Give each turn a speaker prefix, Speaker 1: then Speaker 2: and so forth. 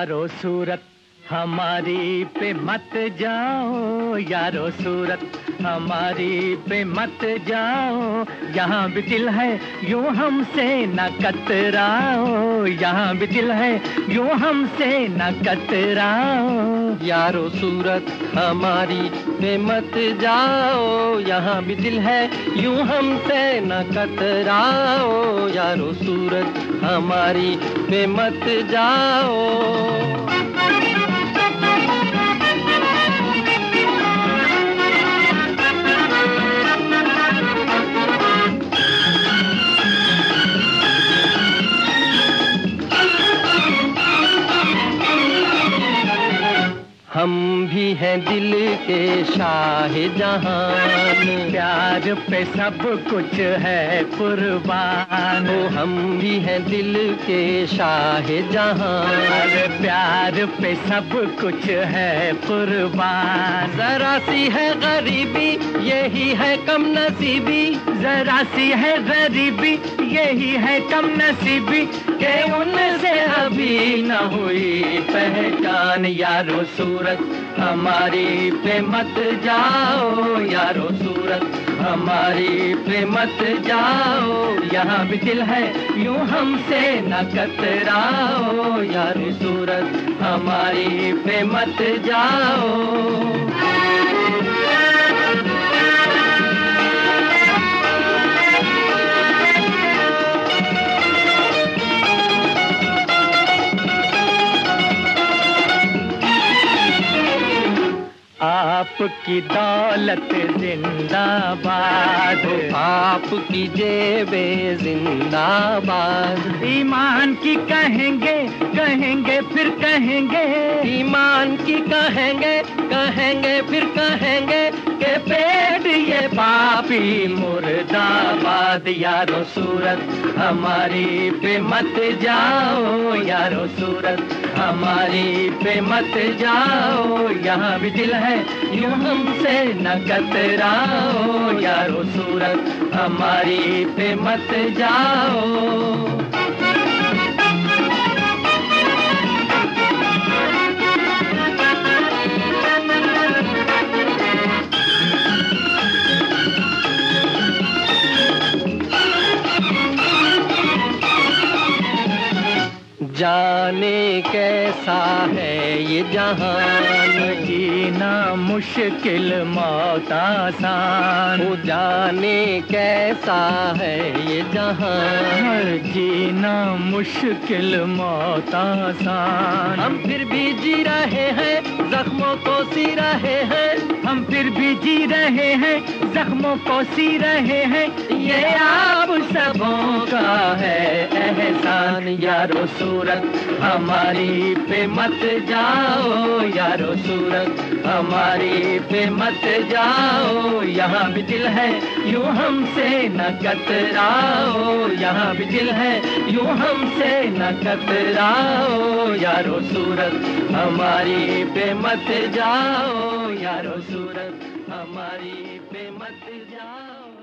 Speaker 1: यारो सूरत हमारी पे मत जाओ, यारो सूरत हमारी पे मत जाओ। यहाँ भी दिल है यूं हमसे न कतराओ, यहाँ भी दिल है यूं हमसे न कतराओ।
Speaker 2: यारो सूरत हमारी पे मत जाओ, यहाँ भी दिल है यूं हमसे न कतराओ। यारो सूरत हमारी पे मत जाओ। हम भी हैं दिल के शाह जहान,
Speaker 1: प्यार पे सब कुछ है कुर्बान।
Speaker 2: हम भी हैं दिल के शाह जहान,
Speaker 1: प्यार पे सब कुछ है कुर्बान।
Speaker 2: जरा सी है गरीबी यही है कम नसीबी,
Speaker 1: जरा सी है गरीबी यही है कम नसीबी, के उनसे अभी न हुई पहचान। यारो सूरत हमारी पे मत जाओ, यारो सूरत हमारी पे मत जाओ। यहाँ भी दिल है यूं हमसे न कतराओ, यारो सूरत हमारी पे मत जाओ। आपकी दौलत जिंदाबाद,
Speaker 2: आपकी जेबे जिंदाबाद।
Speaker 1: ईमान की कहेंगे कहेंगे फिर कहेंगे,
Speaker 2: ईमान की कहेंगे कहेंगे फिर कहेंगे,
Speaker 1: के पेट ये पापी मुर्दाबाद। यारो सूरत हमारी पे मत जाओ, यारो सूरत हमारी पे मत जाओ। यहाँ भी दिल है यूं हमसे न कतराओ, यारो सूरत हमारी पे मत जाओ।
Speaker 2: जाने कैसा है ये जहान,
Speaker 1: जीना मुश्किल मौत आसान।
Speaker 2: वो जाने कैसा है ये जहान,
Speaker 1: जीना मुश्किल मौत आसान।
Speaker 2: हम फिर भी जी रहे हैं जख्मों को सी रहे हैं,
Speaker 1: हम फिर भी जी रहे हैं जख्मों को सी रहे हैं। ये आप सबों का है एहसान। यारो सूरत हमारी पे मत जाओ, यारो सूरत हमारी पे मत जाओ। यहाँ भी दिल है यूं हमसे न कतराओ, यहाँ भी दिल है यूं हमसे न कतराओ। यारो सूरत हमारी पे मत जाओ, यारो सूरत हमारी पे मत जाओ।